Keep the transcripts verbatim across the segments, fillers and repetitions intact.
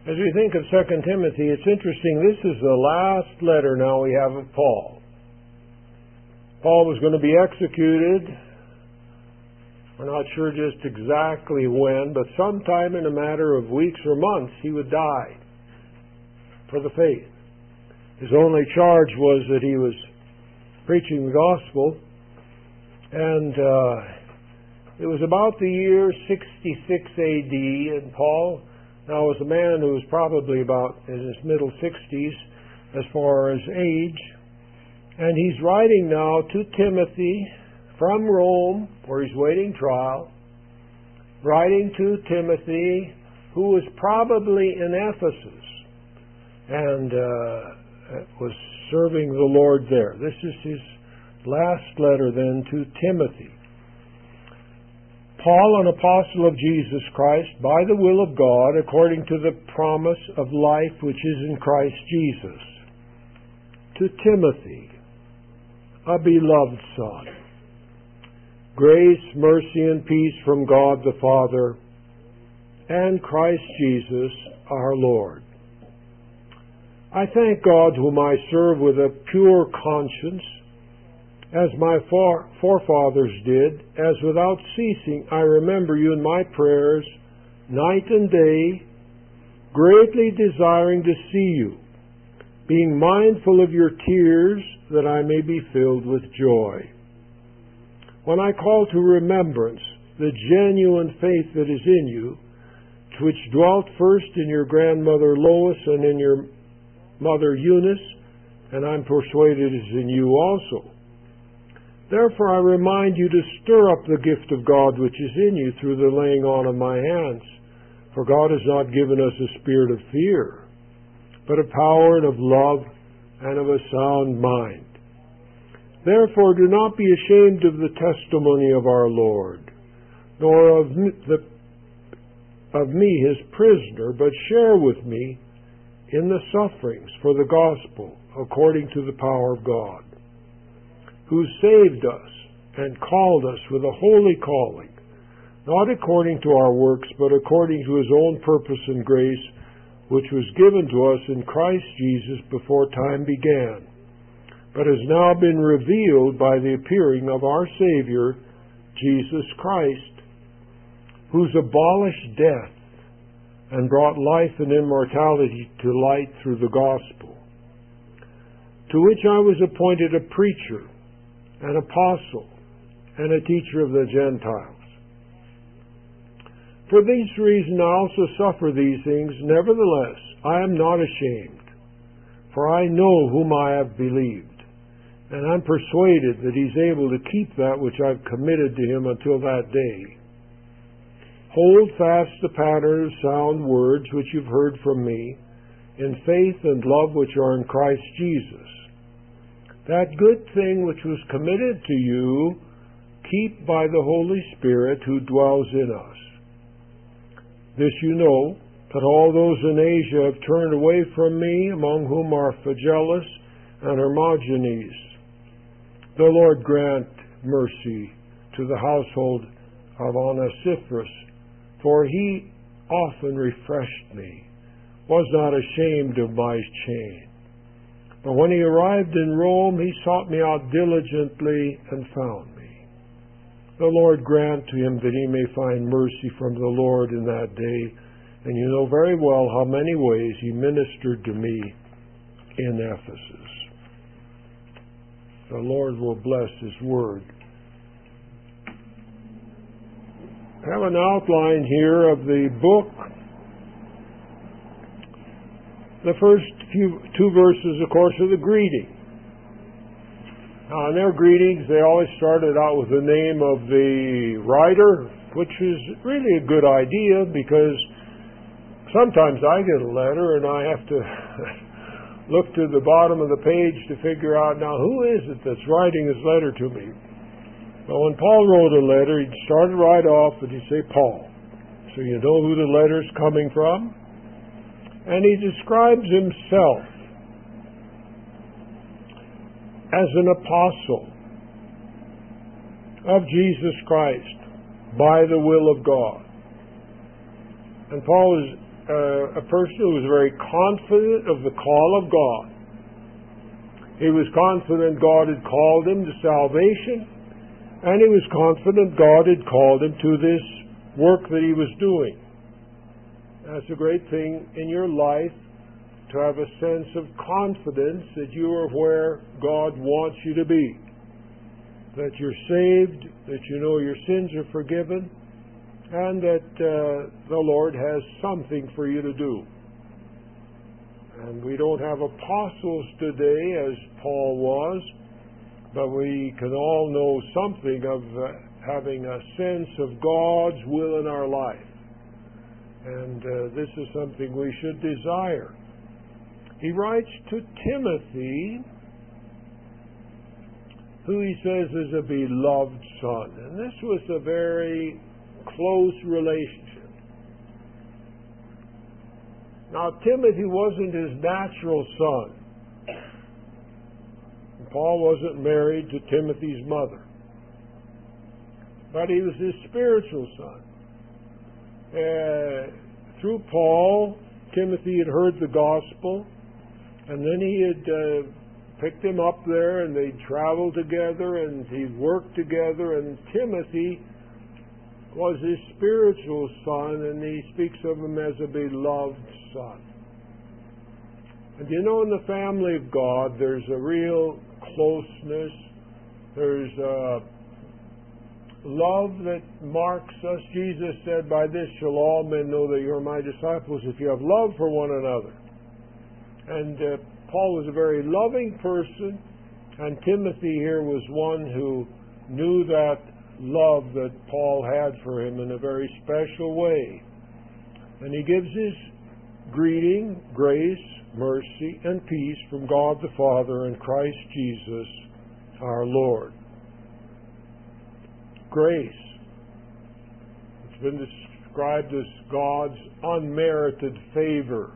As we think of Second Timothy, it's interesting. This is the last letter now we have of Paul. Paul was going to be executed. We're not sure just exactly when, but sometime in a matter of weeks or months he would die for the faith. His only charge was that he was preaching the gospel, and uh, it was about the year sixty-six A D, and Paul now was a man who was probably about in his middle sixties as far as age, and he's writing now to Timothy from Rome, where he's waiting trial, writing to Timothy, who was probably in Ephesus, and uh, was serving the Lord there. This is his last letter then to Timothy. Paul, an apostle of Jesus Christ, by the will of God, according to the promise of life which is in Christ Jesus, to Timothy, a beloved son. Grace, mercy, and peace from God the Father and Christ Jesus our Lord. I thank God, whom I serve with a pure conscience, as my forefathers did, as without ceasing I remember you in my prayers, night and day, greatly desiring to see you, being mindful of your tears, that I may be filled with joy. When I call to remembrance the genuine faith that is in you, which dwelt first in your grandmother Lois and in your mother Eunice, and I'm persuaded is in you also. Therefore I remind you to stir up the gift of God which is in you through the laying on of my hands. For God has not given us a spirit of fear, but of power and of love and of a sound mind. Therefore do not be ashamed of the testimony of our Lord, nor of me, the, of me his prisoner, but share with me in the sufferings for the gospel according to the power of God, who saved us and called us with a holy calling, not according to our works, but according to his own purpose and grace, which was given to us in Christ Jesus before time began, but has now been revealed by the appearing of our Savior, Jesus Christ, who's abolished death and brought life and immortality to light through the gospel, to which I was appointed a preacher, an apostle, and a teacher of the Gentiles. For this reason I also suffer these things. Nevertheless, I am not ashamed, for I know whom I have believed, and I'm persuaded that he's able to keep that which I've committed to him until that day. Hold fast the pattern of sound words which you've heard from me, in faith and love which are in Christ Jesus. That good thing which was committed to you, keep by the Holy Spirit who dwells in us. This you know, that all those in Asia have turned away from me, among whom are Phygellus and Hermogenes. The Lord grant mercy to the household of Onesiphorus, for he often refreshed me, was not ashamed of my chain. But when he arrived in Rome, he sought me out diligently and found me. The Lord grant to him that he may find mercy from the Lord in that day. And you know very well how many ways he ministered to me in Ephesus. The Lord will bless his word. I have an outline here of the book. The first few two verses, of course, are the greeting. Now, in their greetings, they always started out with the name of the writer, which is really a good idea, because sometimes I get a letter and I have to look to the bottom of the page to figure out, now, who is it that's writing this letter to me? But when Paul wrote a letter, he'd start right off and he'd say, Paul. So you know who the letter's coming from. And he describes himself as an apostle of Jesus Christ by the will of God. And Paul is uh, a person who was very confident of the call of God. He was confident God had called him to salvation, and he was confident God had called him to this work that he was doing. That's a great thing in your life, to have a sense of confidence that you are where God wants you to be, that you're saved, that you know your sins are forgiven, and that uh, the Lord has something for you to do. And we don't have apostles today as Paul was, but we can all know something of uh, having a sense of God's will in our life. And uh, this is something we should desire. He writes to Timothy, who he says is a beloved son. And this was a very close relationship. Now, Timothy wasn't his natural son. Paul wasn't married to Timothy's mother. But he was his spiritual son. Uh, through Paul, Timothy had heard the gospel, and then he had uh, picked him up there, and they'd traveled together, and he'd worked together, and Timothy was his spiritual son, and he speaks of him as a beloved son. And you know, in the family of God, there's a real closeness. There's a love that marks us. Jesus said, "By this shall all men know that you're my disciples, if you have love for one another." And uh, Paul was a very loving person, and Timothy here was one who knew that love that Paul had for him in a very special way. And he gives his greeting, grace, mercy, and peace from God the Father and Christ Jesus our Lord. Grace. It's been described as God's unmerited favor.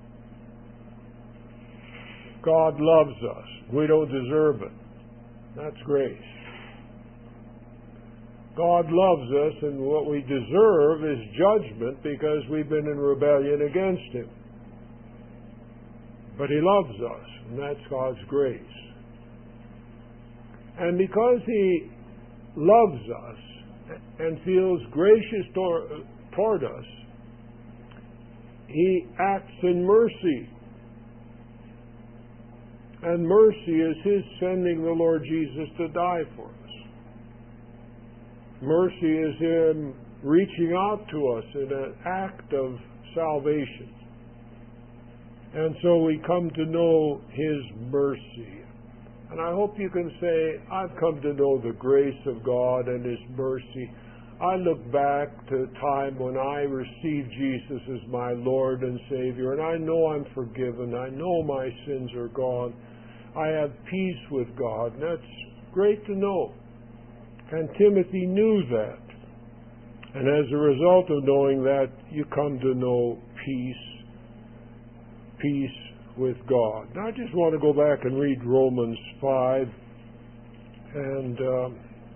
God loves us. We don't deserve it. That's grace. God loves us, and what we deserve is judgment because we've been in rebellion against Him. But He loves us, and that's God's grace. And because He loves us and feels gracious toward, toward us, He acts in mercy. And mercy is His sending the Lord Jesus to die for us. Mercy is Him reaching out to us in an act of salvation. And so we come to know His mercy. And I hope you can say, I've come to know the grace of God and His mercy. I look back to a time when I received Jesus as my Lord and Savior, and I know I'm forgiven. I know my sins are gone. I have peace with God, and that's great to know. And Timothy knew that. And as a result of knowing that, you come to know peace, peace with God. Now, I just want to go back and read Romans five, and um,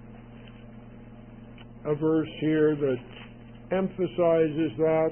a verse here that emphasizes that.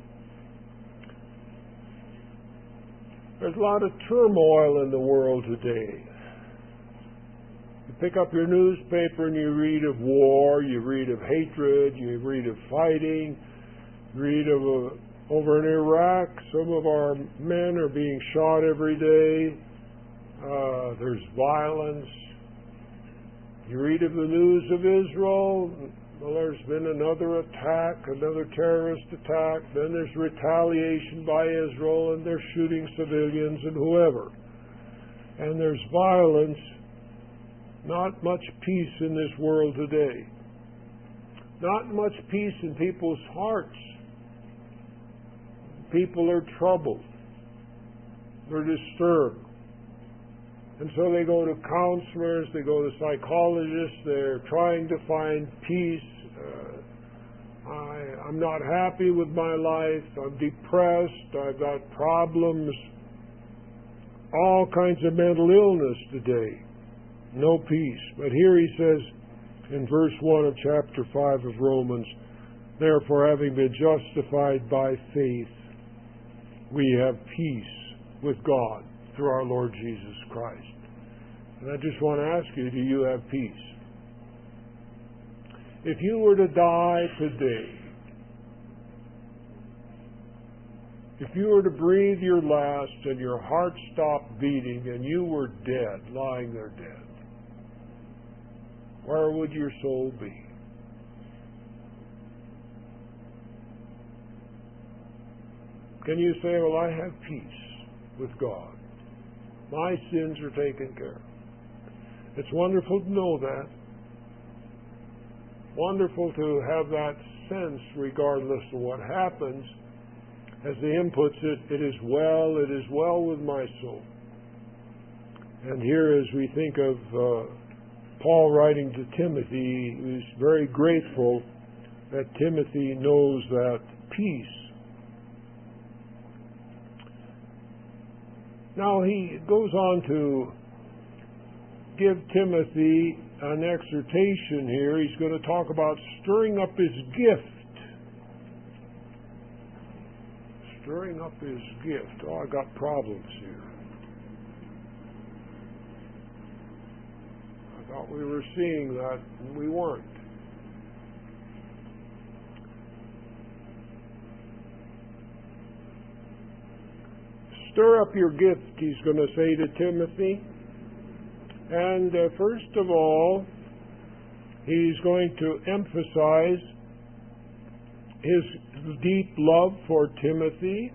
There's a lot of turmoil in the world today. You pick up your newspaper and you read of war, you read of hatred, you read of fighting, you read of a, over in Iraq, some of our men are being shot every day. Uh, there's violence. You read of the news of Israel. Well, there's been another attack, another terrorist attack. Then there's retaliation by Israel, and they're shooting civilians and whoever. And there's violence. Not much peace in this world today. Not much peace in people's hearts. People are troubled. They're disturbed. And so they go to counselors, they go to psychologists, they're trying to find peace. Uh, I, I'm not happy with my life, I'm depressed, I've got problems, all kinds of mental illness today. No peace. But here he says in verse one of chapter five of Romans, therefore having been justified by faith, we have peace with God through our Lord Jesus Christ. And I just want to ask you, do you have peace? If you were to die today, if you were to breathe your last and your heart stopped beating and you were dead, lying there dead, where would your soul be? Can you say, well, I have peace with God. My sins are taken care of. It's wonderful to know that. Wonderful to have that sense regardless of what happens. As the hymn puts it, it is well, it is well with my soul. And here as we think of uh, Paul writing to Timothy, he was very grateful that Timothy knows that peace. Now he goes on to give Timothy an exhortation here. He's going to talk about stirring up his gift. Stirring up his gift. Oh, I got problems here. I thought we were seeing that, and we weren't. Stir up your gift, he's going to say to Timothy. And uh, first of all, he's going to emphasize his deep love for Timothy.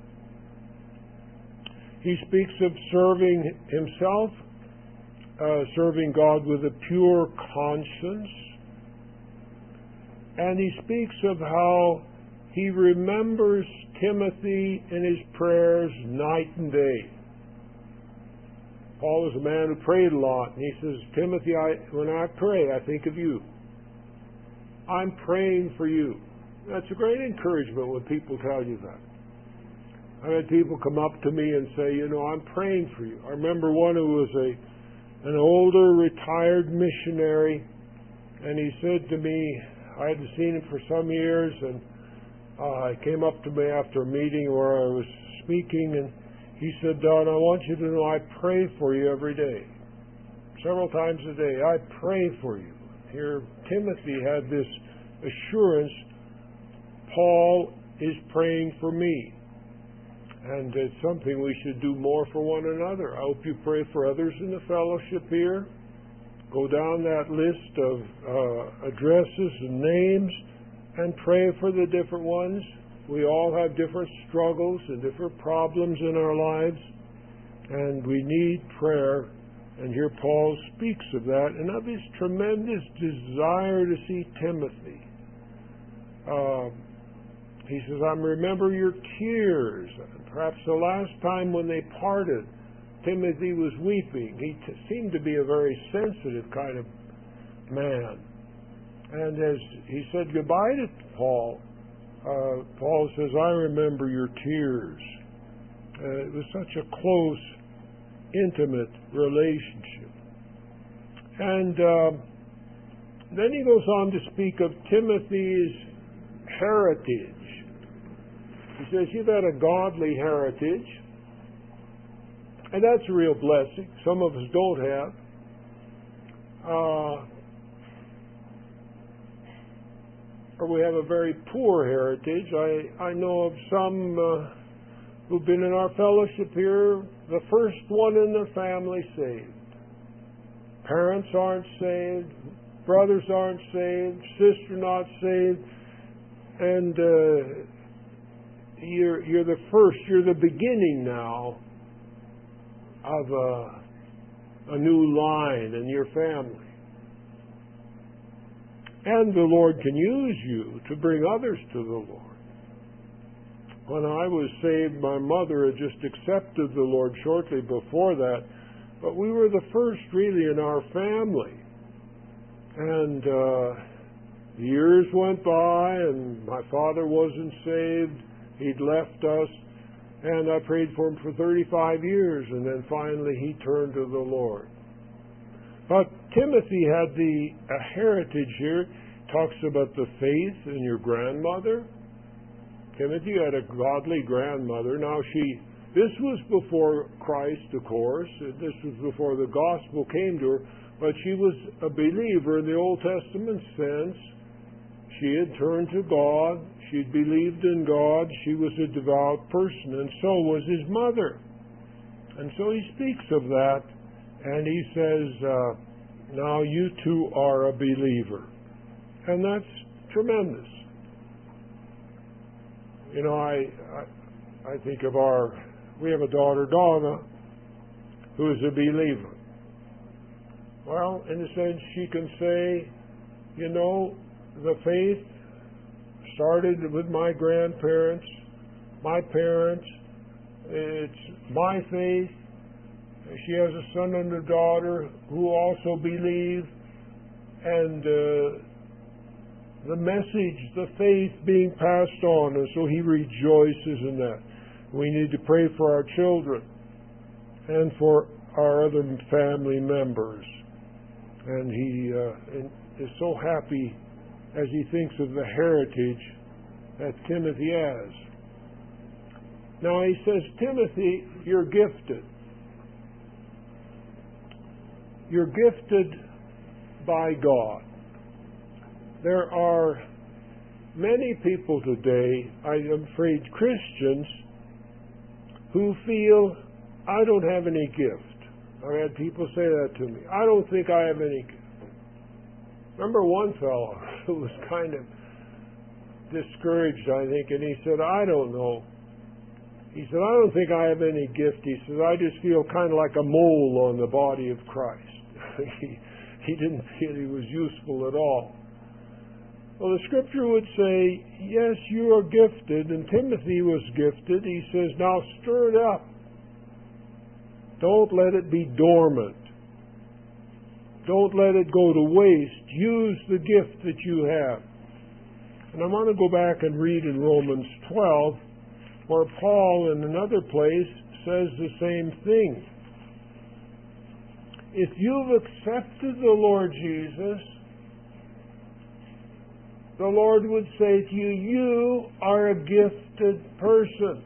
He speaks of serving himself, uh, serving God with a pure conscience. And he speaks of how he remembers Timothy in his prayers night and day. Paul was a man who prayed a lot, and he says, Timothy, I, when I pray, I think of you. I'm praying for you. That's a great encouragement when people tell you that. I've had people come up to me and say, you know, I'm praying for you. I remember one who was a an older, retired missionary, and he said to me, I hadn't seen him for some years, and uh, he came up to me after a meeting where I was speaking, and he said, Don, I want you to know I pray for you every day. Several times a day, I pray for you. Here, Timothy had this assurance, Paul is praying for me. And it's something we should do more for one another. I hope you pray for others in the fellowship here. Go down that list of uh, addresses and names and pray for the different ones. We all have different struggles and different problems in our lives, and we need prayer. And here Paul speaks of that and of his tremendous desire to see Timothy. Uh, he says, I remember your tears. Perhaps the last time when they parted, Timothy was weeping. He t- seemed to be a very sensitive kind of man. And as he said goodbye to Paul, uh, Paul says, I remember your tears. Uh, it was such a close, intimate relationship. And uh, then he goes on to speak of Timothy's heritage. He says, you've had a godly heritage, and that's a real blessing. Some of us don't have. Uh, or we have a very poor heritage. I, I know of some uh, who've been in our fellowship here, the first one in their family saved. Parents aren't saved, brothers aren't saved, sister not saved, and uh, you're, you're the first, you're the beginning now of a, a new line in your family. And the Lord can use you to bring others to the Lord. When I was saved, my mother had just accepted the Lord shortly before that, but we were the first really in our family. And uh, years went by, and my father wasn't saved. He'd left us, and I prayed for him for thirty-five years, and then finally he turned to the Lord. But Timothy had the a heritage here. Talks about the faith in your grandmother. Timothy had a godly grandmother. Now she, this was before Christ, of course. This was before the gospel came to her. But she was a believer in the Old Testament sense. She had turned to God. She'd believed in God. She was a devout person, and so was his mother. And so he speaks of that, and he says, uh, now you too are a believer. And that's tremendous. You know, I, I, I think of our, we have a daughter, Donna, who is a believer. Well, in a sense, she can say, you know, the faith started with my grandparents, my parents. It's my faith. She has a son and a daughter who also believe, and uh, the message, the faith being passed on, and so he rejoices in that. We need to pray for our children and for our other family members. And he uh, is so happy as he thinks of the heritage that Timothy has. Now he says, Timothy, you're gifted. You're gifted by God. There are many people today, I am afraid Christians, who feel, I don't have any gift. I've had people say that to me. I don't think I have any gift. Remember one fellow who was kind of discouraged, I think, and he said, I don't know. He said, I don't think I have any gift. He said, I just feel kind of like a mole on the body of Christ. he, he didn't feel he was useful at all. Well, the Scripture would say, yes, you are gifted, and Timothy was gifted. He says, now stir it up. Don't let it be dormant. Don't let it go to waste. Use the gift that you have. And I want to go back and read in Romans twelve, where Paul in another place says the same thing. If you've accepted the Lord Jesus, the Lord would say to you, you are a gifted person.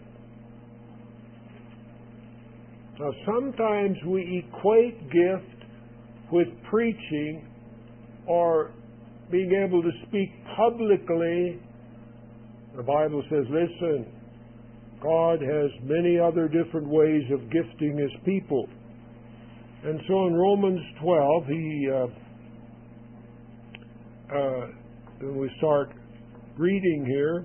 Now, sometimes we equate gift with preaching or being able to speak publicly. The Bible says, listen, God has many other different ways of gifting His people. And so in Romans twelve, he, uh, uh, when we start reading here,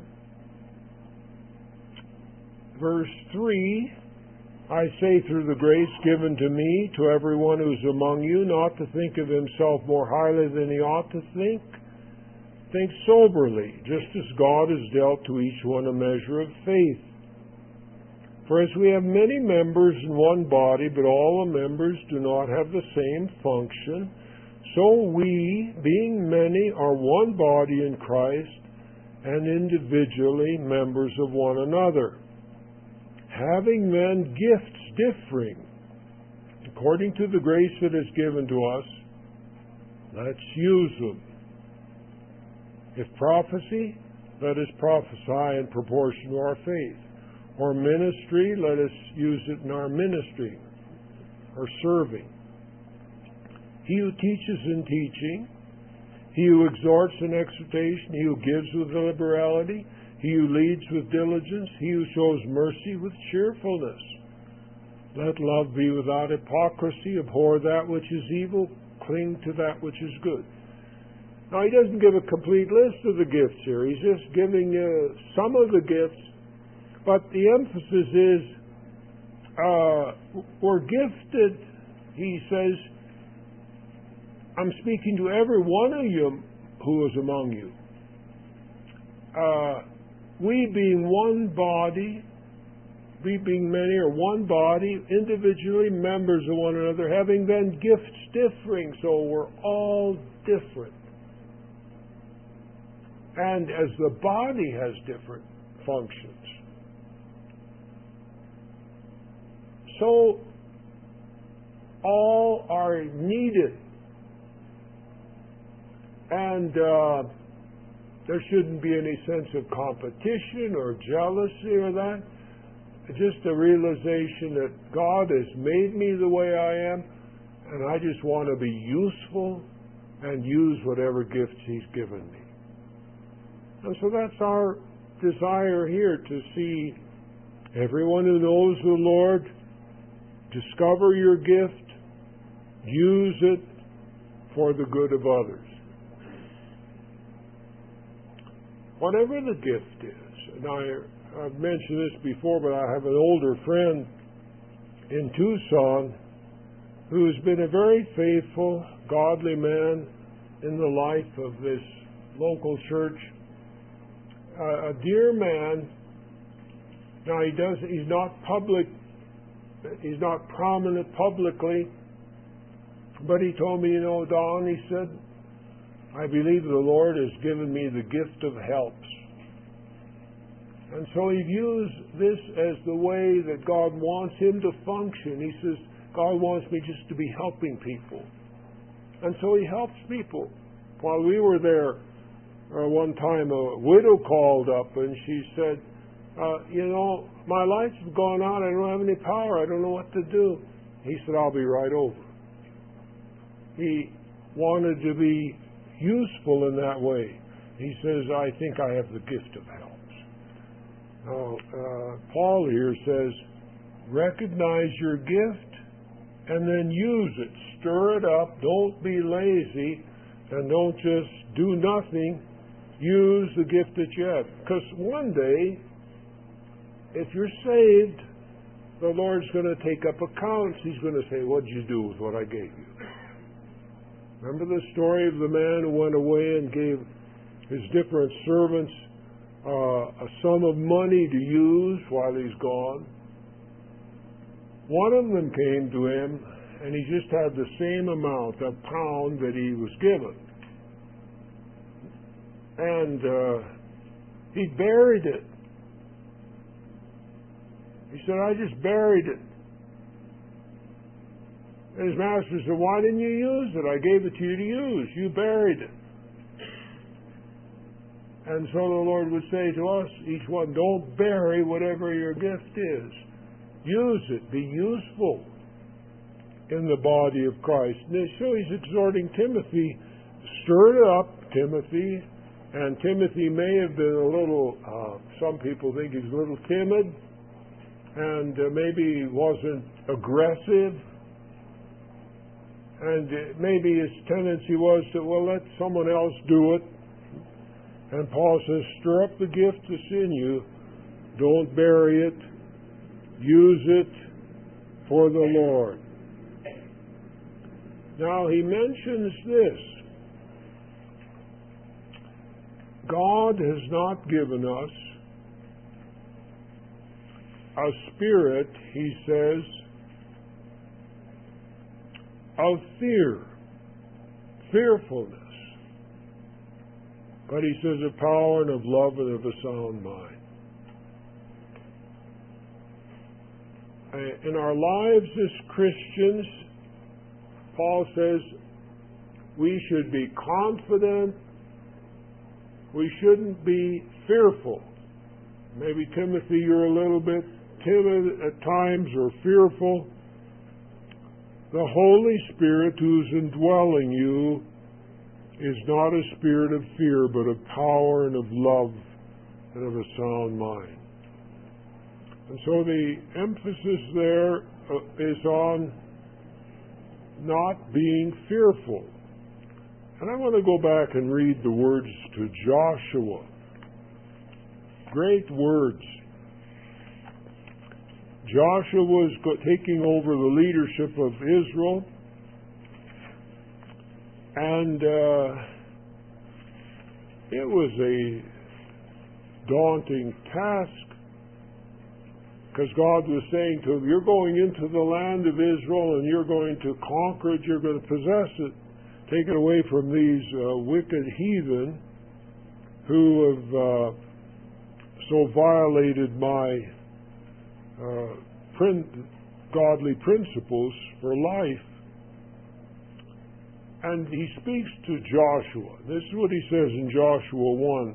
verse three, I say through the grace given to me, to everyone who's among you, not to think of himself more highly than he ought to think. Think soberly, just as God has dealt to each one a measure of faith. For as we have many members in one body, but all the members do not have the same function, so we, being many, are one body in Christ, and individually members of one another. Having then gifts differing, according to the grace that is given to us, let's use them. If prophecy, let us prophesy in proportion to our faith. Or ministry, let us use it in our ministry, or serving. He who teaches in teaching, he who exhorts in exhortation, he who gives with liberality, he who leads with diligence, he who shows mercy with cheerfulness. Let love be without hypocrisy, abhor that which is evil, cling to that which is good. Now, he doesn't give a complete list of the gifts here. He's just giving uh, some of the gifts, but the emphasis is, uh, we're gifted, he says, I'm speaking to every one of you who is among you. Uh, we being one body, we being many are one body, individually members of one another, having then gifts differing, so we're all different. And as the body has different functions, so all are needed. And uh, There shouldn't be any sense of competition or jealousy or that. Just a realization that God has made me the way I am, and I just want to be useful and use whatever gifts He's given me. And so that's our desire here, to see everyone who knows the Lord discover your gift, use it for the good of others. Whatever the gift is, and I, I've mentioned this before, but I have an older friend in Tucson who has been a very faithful, godly man in the life of this local church. Uh, a dear man. Now he does. He's not public. He's not prominent publicly. But he told me, you know, Don, he said, I believe the Lord has given me the gift of helps. And so he views this as the way that God wants him to function. He says, God wants me just to be helping people. And so he helps people. While we were there, uh, one time a widow called up and she said, uh, you know, my lights have gone out. I don't have any power. I don't know what to do. He said, I'll be right over. He wanted to be useful in that way. He says, I think I have the gift of helps. Now, uh, Paul here says, recognize your gift and then use it. Stir it up. Don't be lazy and don't just do nothing. Use the gift that you have. Because one day, if you're saved, the Lord's going to take up accounts. He's going to say, what did you do with what I gave you? Remember the story of the man who went away and gave his different servants uh, a sum of money to use while he's gone? One of them came to him, and he just had the same amount, a pound, that he was given. And uh, he buried it. He said, I just buried it. And his master said, why didn't you use it? I gave it to you to use. You buried it. And so the Lord would say to us, each one, don't bury whatever your gift is. Use it. Be useful in the body of Christ. And so he's exhorting Timothy, stir it up, Timothy. And Timothy may have been a little, uh, some people think he's a little timid, and uh, maybe he wasn't aggressive. And maybe his tendency was to, well, let someone else do it. And Paul says, stir up the gift that's in you. Don't bury it. Use it for the Lord. Now, he mentions this. God has not given us a spirit, he says, of fear, fearfulness. But he says of power and of love and of a sound mind. In our lives as Christians, Paul says we should be confident. We shouldn't be fearful. Maybe, Timothy, you're a little bit timid at times or fearful. The Holy Spirit who's indwelling you is not a spirit of fear, but of power and of love and of a sound mind. And so the emphasis there is on not being fearful. And I want to go back and read the words to Joshua. Great words. Joshua was taking over the leadership of Israel, and uh, it was a daunting task, because God was saying to him, you're going into the land of Israel and you're going to conquer it, you're going to possess it, take it away from these uh, wicked heathen who have uh, so violated my uh, prin- godly principles for life. And he speaks to Joshua. This is what he says in Joshua one.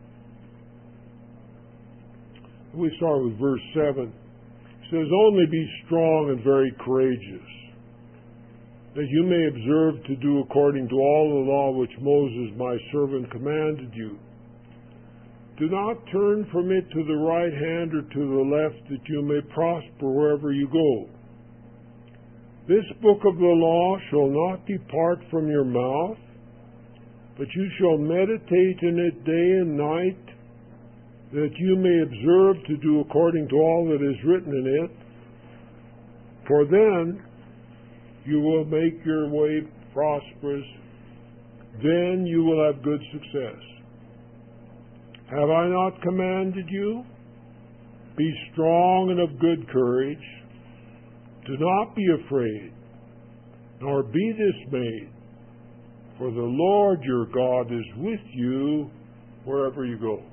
We start with verse seven. He says, "Only be strong and very courageous, that you may observe to do according to all the law which Moses my servant commanded you. Do not turn from it to the right hand or to the left, that you may prosper wherever you go. This book of the law shall not depart from your mouth, but you shall meditate in it day and night, that you may observe to do according to all that is written in it. For then you will make your way prosperous, then you will have good success. Have I not commanded you? Be strong and of good courage. Do not be afraid, nor be dismayed, for the Lord your God is with you wherever you go."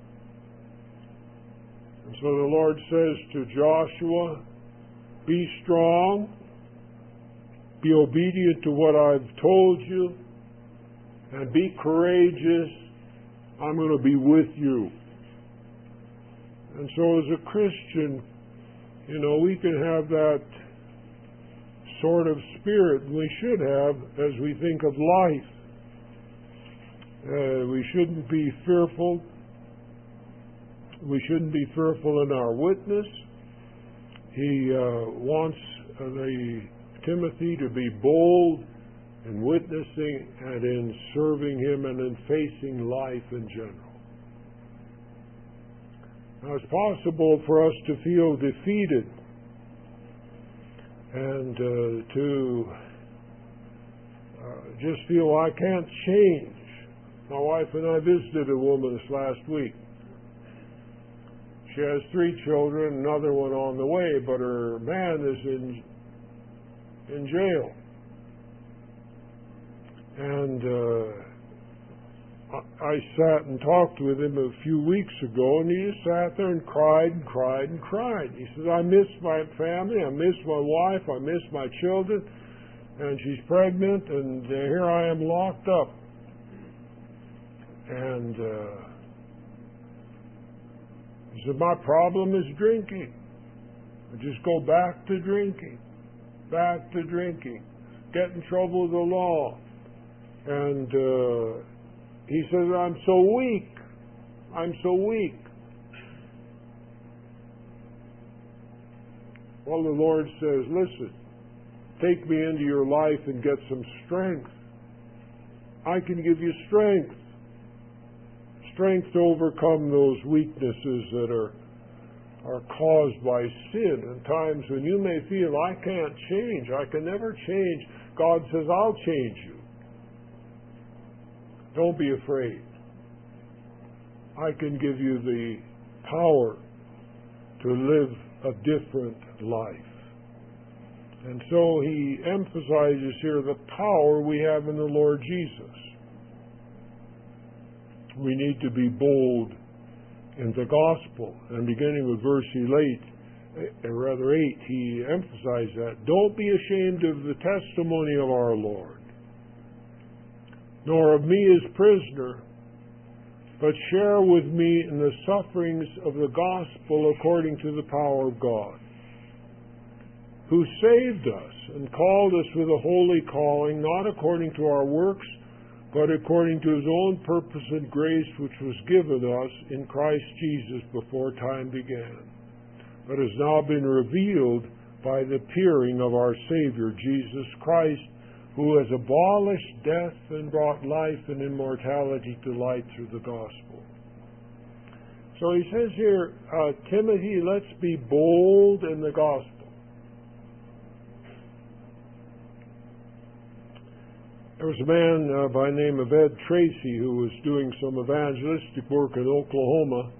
And so the Lord says to Joshua, be strong, be obedient to what I've told you, and be courageous. I'm going to be with you. And so as a Christian, you know, we can have that sort of spirit we should have as we think of life. Uh, we shouldn't be fearful. We shouldn't be fearful in our witness. He uh, wants uh, the Timothy to be bold in witnessing and in serving him and in facing life in general. Now, it's possible for us to feel defeated and uh, to uh, just feel I can't change. My wife and I visited a woman this last week. She has three children, another one on the way, but her man is in in jail. And uh, I sat and talked with him a few weeks ago, and he just sat there and cried and cried and cried. He says, I miss my family, I miss my wife, I miss my children, and she's pregnant, and uh, here I am locked up. And uh, he said, my problem is drinking. I just go back to drinking, back to drinking, get in trouble with the law. And uh, he says, I'm so weak. I'm so weak. Well, the Lord says, listen, take me into your life and get some strength. I can give you strength. Strength to overcome those weaknesses that are are caused by sin. And times when you may feel, I can't change, I can never change. God says, I'll change you. Don't be afraid. I can give you the power to live a different life. And so he emphasizes here the power we have in the Lord Jesus. We need to be bold in the gospel. And beginning with verse eight, or rather eight, he emphasized that. Don't be ashamed of the testimony of our Lord, nor of me as prisoner, but share with me in the sufferings of the gospel according to the power of God, who saved us and called us with a holy calling, not according to our works, but according to his own purpose and grace, which was given us in Christ Jesus before time began, but has now been revealed by the appearing of our Savior, Jesus Christ, who has abolished death and brought life and immortality to light through the gospel. So he says here, uh, Timothy, let's be bold in the gospel. There was a man uh, by the name of Ed Tracy who was doing some evangelistic work in Oklahoma,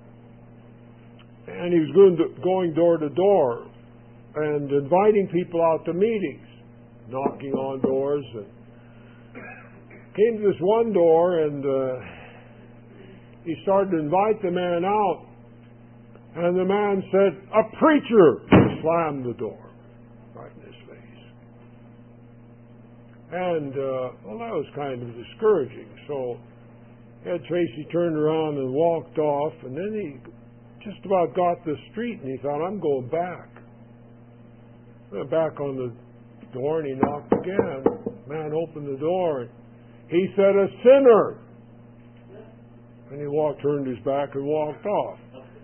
and he was going, to, going door to door and inviting people out to meetings, knocking on doors, and came to this one door, and uh, he started to invite the man out, and the man said, a preacher! He slammed the door right in his face. And, uh, well, that was kind of discouraging. So Ed Tracy turned around and walked off, and then he just about got the street, and he thought, I'm going back. Went back on the door, and he knocked again. Man opened the door, and he said, a sinner. And he walked, turned his back, and walked off.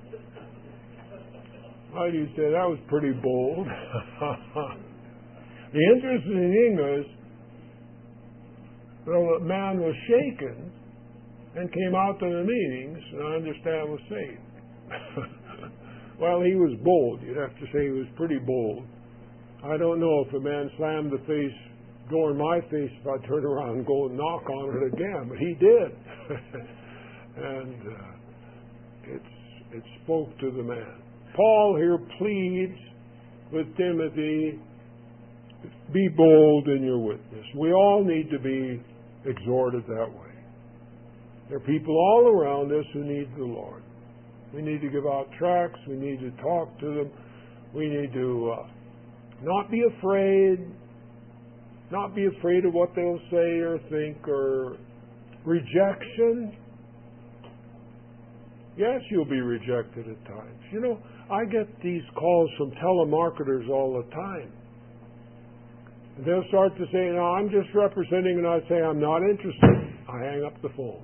How do you say that was pretty bold? The interesting thing is, well, the man was shaken and came out to the meetings, and I understand was saved. Well, he was bold. You'd have to say he was pretty bold. I don't know if a man slammed the face door in my face if I turn around and go and knock on it again, but he did. And uh, it's, it spoke to the man. Paul here pleads with Timothy, be bold in your witness. We all need to be exhorted that way. There are people all around us who need the Lord. We need to give out tracts. We need to talk to them. We need to uh, not be afraid, not be afraid of what they'll say or think or rejection. Yes, you'll be rejected at times. You know, I get these calls from telemarketers all the time. And they'll start to say, no, I'm just representing, and I say, I'm not interested. I hang up the phone.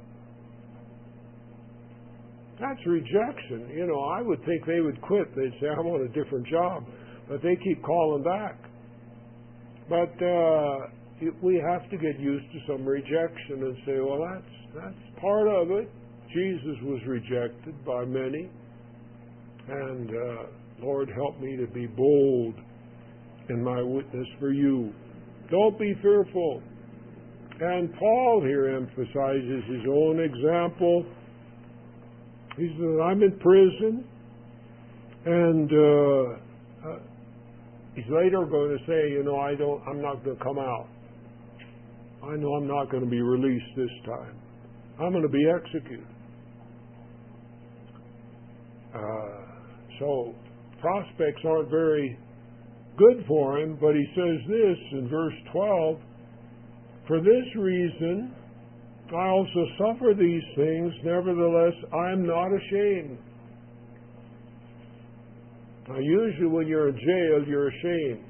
That's rejection. You know, I would think they would quit. They'd say, I want a different job. But they keep calling back. But uh, it, we have to get used to some rejection and say, well, that's, that's part of it. Jesus was rejected by many. And uh, Lord, help me to be bold in my witness for you. Don't be fearful. And Paul here emphasizes his own example. He says, I'm in prison, and uh, uh, he's later going to say, you know, I don't, I'm not going to come out. I know I'm not going to be released this time. I'm going to be executed. Uh, so prospects aren't very good for him, but he says this in verse twelve, for this reason I also suffer these things, nevertheless I am not ashamed. Now usually when you're in jail, you're ashamed.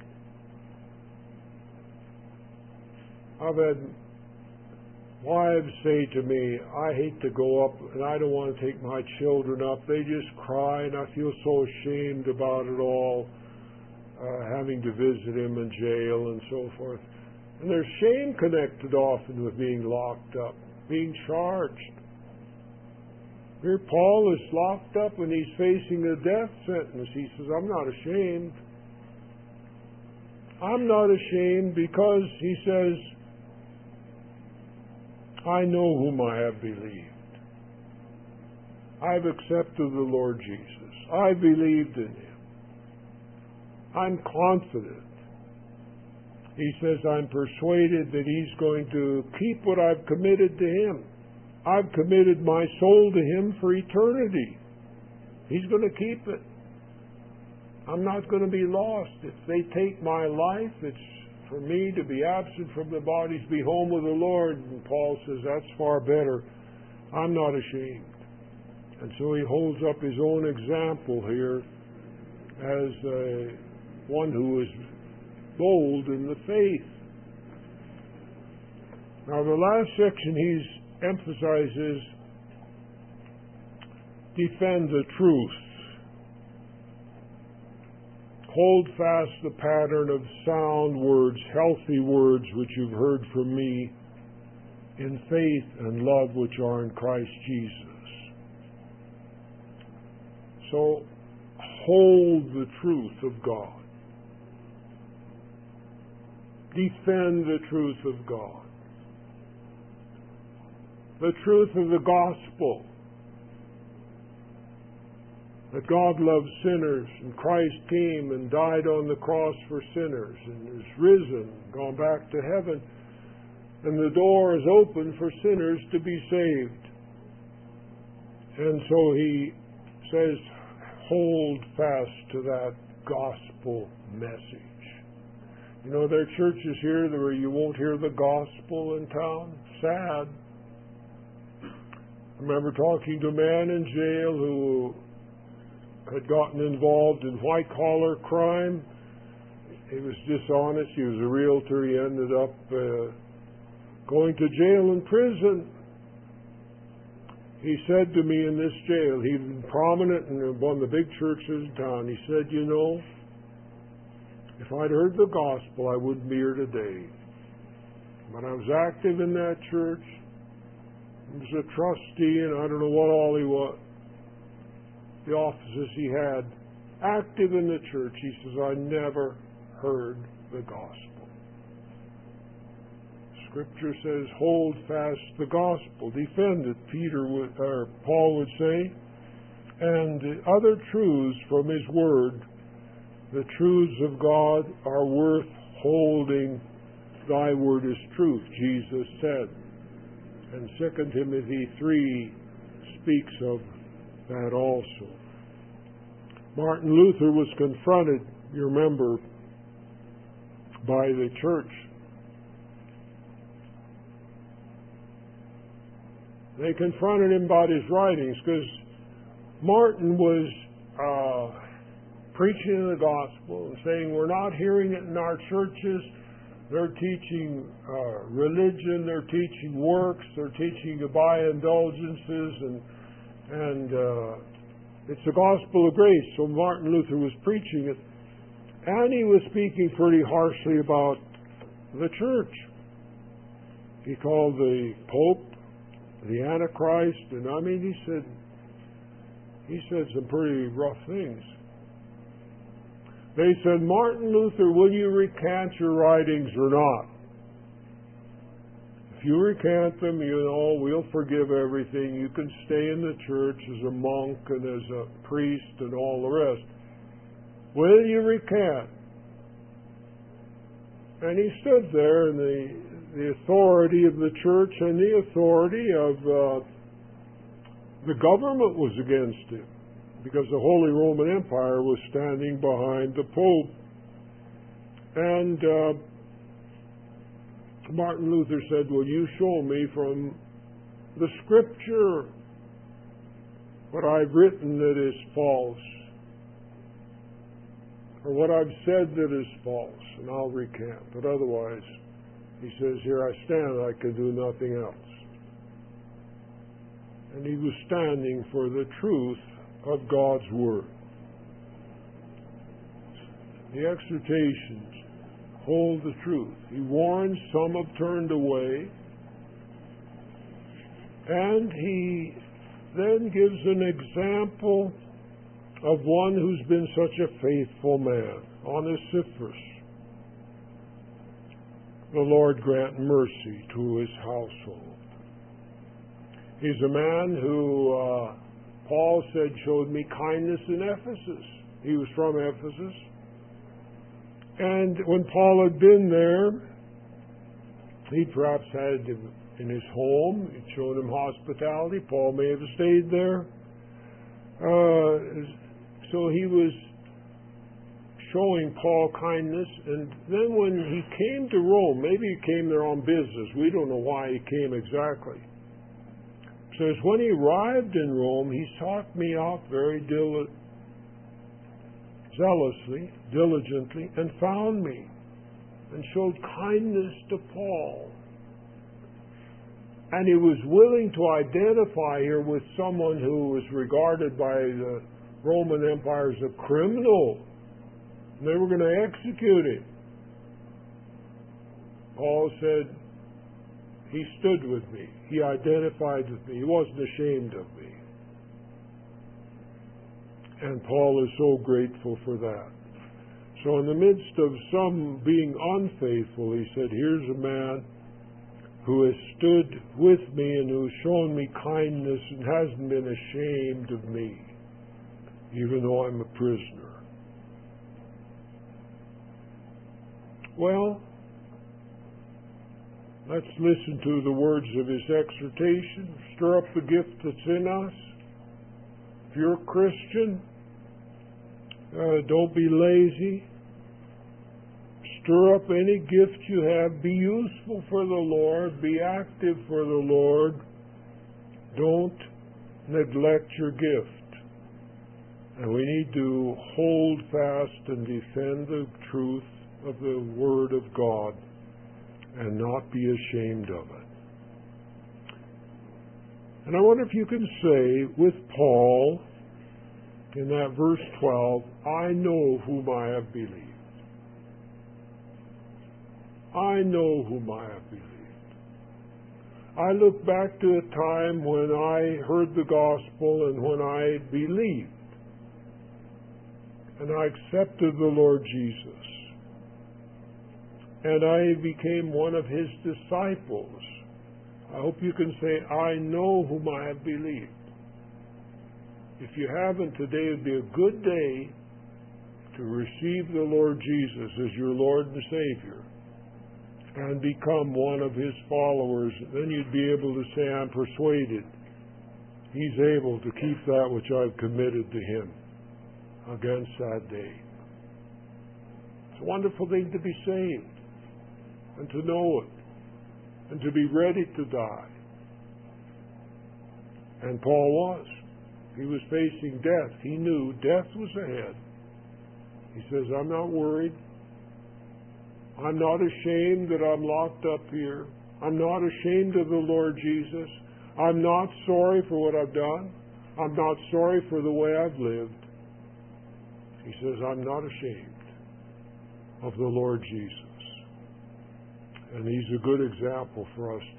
I've had wives say to me, I hate to go up and I don't want to take my children up. They just cry and I feel so ashamed about it all, uh, having to visit him in jail and so forth. And there's shame connected often with being locked up, being charged. Here Paul is locked up and he's facing a death sentence. He says, I'm not ashamed. I'm not ashamed because, he says, I know whom I have believed. I've accepted the Lord Jesus. I believed in him. I'm confident. He says, I'm persuaded that he's going to keep what I've committed to him. I've committed my soul to him for eternity. He's going to keep it. I'm not going to be lost. If they take my life, it's for me to be absent from the body, to be home with the Lord. And Paul says, that's far better. I'm not ashamed. And so he holds up his own example here as uh, one who is bold in the faith. Now the last section he emphasizes, defend the truth. Hold fast the pattern of sound words, healthy words which you've heard from me in faith and love which are in Christ Jesus. So hold the truth of God. Defend the truth of God. The truth of the gospel. That God loves sinners, and Christ came and died on the cross for sinners, and is risen, gone back to heaven, and the door is open for sinners to be saved. And so he says, hold fast to that gospel message. You know, there are churches here where you won't hear the gospel in town. Sad. I remember talking to a man in jail who had gotten involved in white-collar crime. He was dishonest. He was a realtor. He ended up uh, going to jail and prison. He said to me in this jail, he'd been prominent in one of the big churches in town. He said, you know, if I'd heard the gospel, I wouldn't be here today. But I was active in that church. He was a trustee, and I don't know what all he was, the offices he had, active in the church. He says, I never heard the gospel. Scripture says, hold fast the gospel, defend it, Peter would, or Paul would say, and other truths from his word. The truths of God are worth holding. Thy word is truth, Jesus said. And Second Timothy three speaks of that also. Martin Luther was confronted, you remember, by the church. They confronted him about his writings because Martin was uh, preaching the gospel and saying, we're not hearing it in our churches. They're teaching uh, religion, they're teaching works, they're teaching to buy indulgences, and and uh, it's the gospel of grace. So Martin Luther was preaching it, and he was speaking pretty harshly about the church. He called the Pope the Antichrist, and I mean, he said he said some pretty rough things. They said, Martin Luther, will you recant your writings or not? If you recant them, you know, we'll forgive everything. You can stay in the church as a monk and as a priest and all the rest. Will you recant? And he stood there, and the, the authority of the church and the authority of uh, the government was against him, because the Holy Roman Empire was standing behind the Pope. And uh, Martin Luther said, will you show me from the Scripture what I've written that is false, or what I've said that is false, and I'll recant. But otherwise, he says, here I stand, I can do nothing else. And he was standing for the truth of God's Word. The exhortations hold the truth. He warns, some have turned away, and he then gives an example of one who's been such a faithful man, Onesiphorus. The Lord grant mercy to his household. He's a man who uh, Paul said showed me kindness in Ephesus. He was from Ephesus. And when Paul had been there, he perhaps had him in his home. He'd shown him hospitality. Paul may have stayed there. Uh, so he was showing Paul kindness. And then when he came to Rome, maybe he came there on business. We don't know why he came exactly. It says, when he arrived in Rome, he sought me out very dil- zealously, diligently, and found me, and showed kindness to Paul. And he was willing to identify here with someone who was regarded by the Roman Empire as a criminal. And they were going to execute him. Paul said, he stood with me. He identified with me. He wasn't ashamed of me. And Paul is so grateful for that. So in the midst of some being unfaithful, he said, here's a man who has stood with me and who's shown me kindness and hasn't been ashamed of me, even though I'm a prisoner. Well, let's listen to the words of his exhortation. Stir up the gift that's in us. If you're a Christian, uh, don't be lazy. Stir up any gift you have. Be useful for the Lord. Be active for the Lord. Don't neglect your gift. And we need to hold fast and defend the truth of the Word of God and not be ashamed of it. And I wonder if you can say with Paul in that verse twelve, I know whom I have believed. I know whom I have believed. I look back to a time when I heard the gospel and when I believed. And I accepted the Lord Jesus. And I became one of His disciples. I hope you can say, I know whom I have believed. If you haven't, today would be a good day to receive the Lord Jesus as your Lord and Savior and become one of His followers. Then you'd be able to say, I'm persuaded He's able to keep that which I've committed to Him against that day. It's a wonderful thing to be saved and to know it and to be ready to die. And Paul was. He was facing death. He knew death was ahead. He says, I'm not worried. I'm not ashamed that I'm locked up here. I'm not ashamed of the Lord Jesus. I'm not sorry for what I've done. I'm not sorry for the way I've lived. He says, I'm not ashamed of the Lord Jesus. And He's a good example for us